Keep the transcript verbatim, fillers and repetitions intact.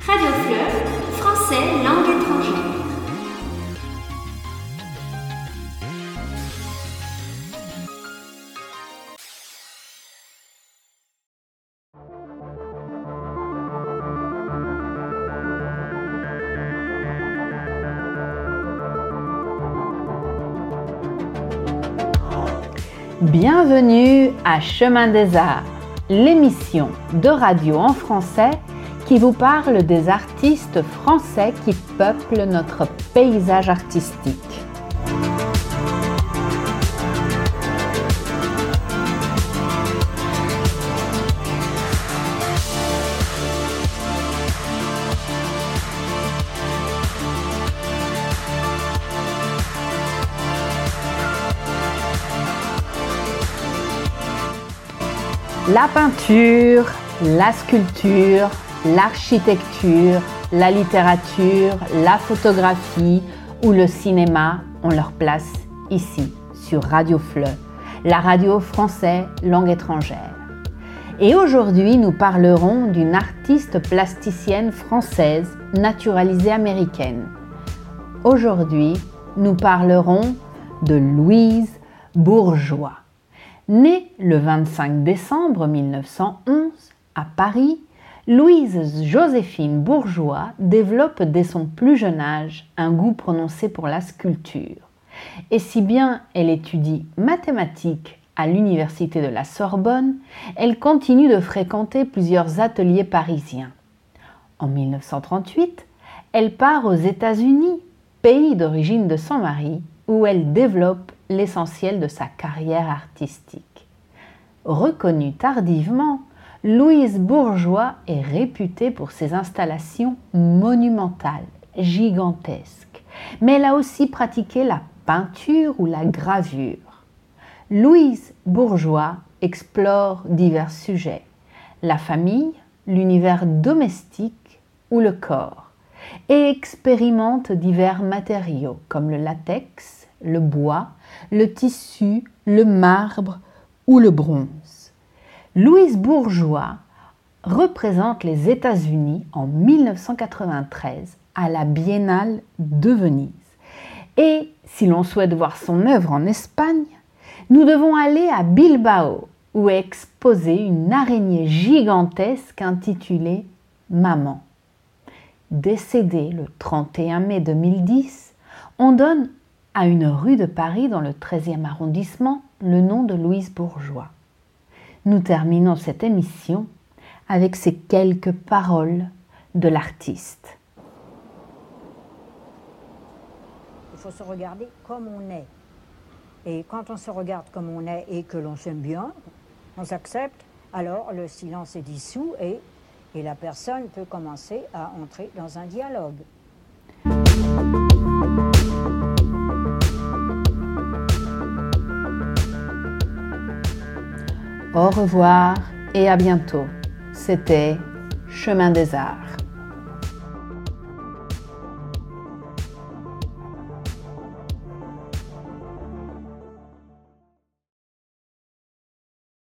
Radio Fleuve, français, langue étrangère. Bienvenue à Chemin des Arts, l'émission de radio en français qui vous parle des artistes français qui peuplent notre paysage artistique. La peinture, la sculpture, l'architecture, la littérature, la photographie ou le cinéma ont leur place ici, sur Radio Fleuve, la radio français langue étrangère. Et aujourd'hui, nous parlerons d'une artiste plasticienne française naturalisée américaine. Aujourd'hui, nous parlerons de Louise Bourgeois. Née le vingt-cinq décembre mille neuf cent onze à Paris, Louise Joséphine Bourgeois développe dès son plus jeune âge un goût prononcé pour la sculpture. Et si bien elle étudie mathématiques à l'université de la Sorbonne, elle continue de fréquenter plusieurs ateliers parisiens. En mille neuf cent trente-huit, elle part aux États-Unis, pays d'origine de son mari, où elle développe l'essentiel de sa carrière artistique. Reconnue tardivement, Louise Bourgeois est réputée pour ses installations monumentales, gigantesques, mais elle a aussi pratiqué la peinture ou la gravure. Louise Bourgeois explore divers sujets, la famille, l'univers domestique ou le corps, et expérimente divers matériaux comme le latex, le bois, le tissu, le marbre ou le bronze. Louise Bourgeois représente les États-Unis en mille neuf cent quatre-vingt-treize à la Biennale de Venise. Et si l'on souhaite voir son œuvre en Espagne, nous devons aller à Bilbao, où est exposée une araignée gigantesque intitulée « Maman ». Décédée le trente et un mai deux mille dix, on donne à une rue de Paris dans le treizième arrondissement le nom de Louise Bourgeois. Nous terminons cette émission avec ces quelques paroles de l'artiste. Il faut se regarder comme on est. Et quand on se regarde comme on est et que l'on s'aime bien, on s'accepte, alors le silence est dissous et, et la personne peut commencer à entrer dans un dialogue. Au revoir et à bientôt. C'était Chemin des Arts.